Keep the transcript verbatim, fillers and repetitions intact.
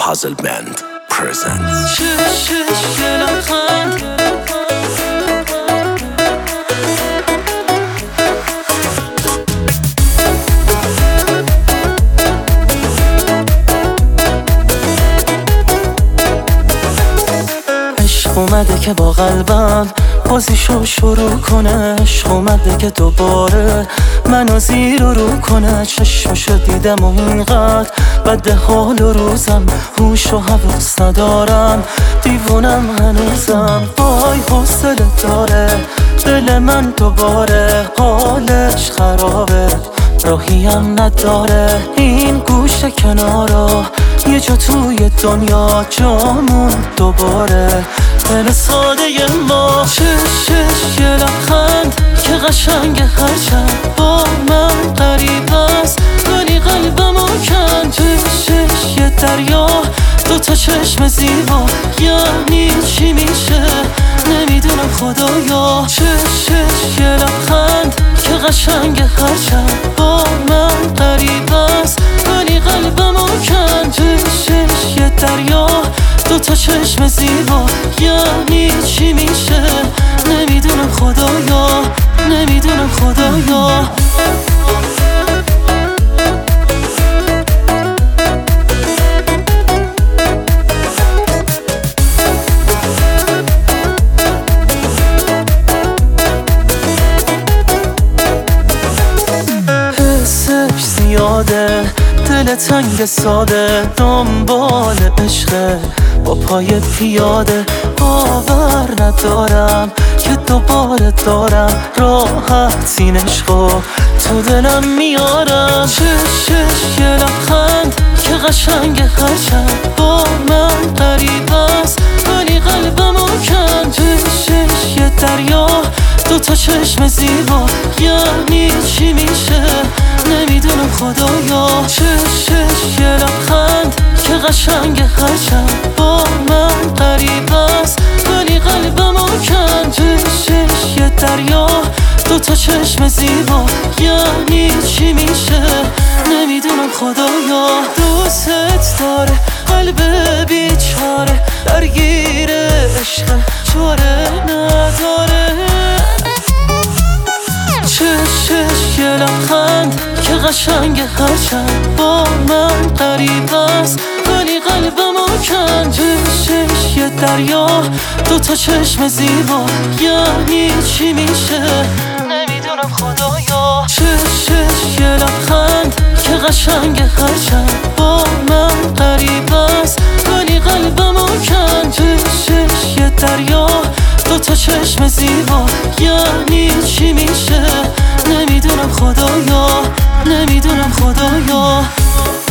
Puzzle Band presents. عشق اومده که با قلبم بازیشو شروع کنه، عشق اومده که دوباره منو زیر و رو کنه. چشمشو دیدم و اینقدر بده حال و روزم، هوش و حواس ندارم، دیوونم هنوزم. وای حوصله داره دل من دوباره، حالش خرابه راهیم نداره. این گوشه کنارا یه جا توی دنیا جامون دوباره. دل ساده ما چش چش یه لبخند که قشنگ هرچند با من غریب است، ولی قلبمو کن. چش چش یه دریا دو تا چشم زیبا، یعنی چی میشه نمیدونم خدایا. چش چش یه لبخند که قشنگ هرچند با من غریب است، ولی قلبمو کن. چش چش یه دریا دو تا چشم زیبا، یعنی چی میشه نمیدونم خدایا، نمیدونم خدایا. حسش زیاده دل تنگ ساده، دنبال عشقه با پای پیاده. باور ندارم که دوباره دارم راحت این عشقو تو دلم میارم. چش چش یه لبخند که قشنگ هرچند با من غریب است، ولی قلبمو کن. چش چش یه دریا دو تا چشم زیبا، یعنی چی میشه نمیدونم خدایا. چش چش یه لبخند که قشنگ هرچند با من غریب است، ولی قلبمو کن. چش چش یه دریا دو تا چشم زیبا، یعنی چی میشه نمیدونم خدایا. دوست داره قلب بیچاره، درگیر عشق چاره نداره. چش چش یه لبخند که قشنگ هرچند با من غریب است، ولی قلبمو کن. چش چش یه دریا دو تا چشم زیبا، یعنی چی میشه نمیدونم خدایا. چش چش یه لبخند که قشنگ هرچند با من غریب است، ولی قلبمو کن. چش چش یه دریا دو تا چشم زیبا، یعنی چی میشه نمیدونم خدایا، نمیدونم خدایا.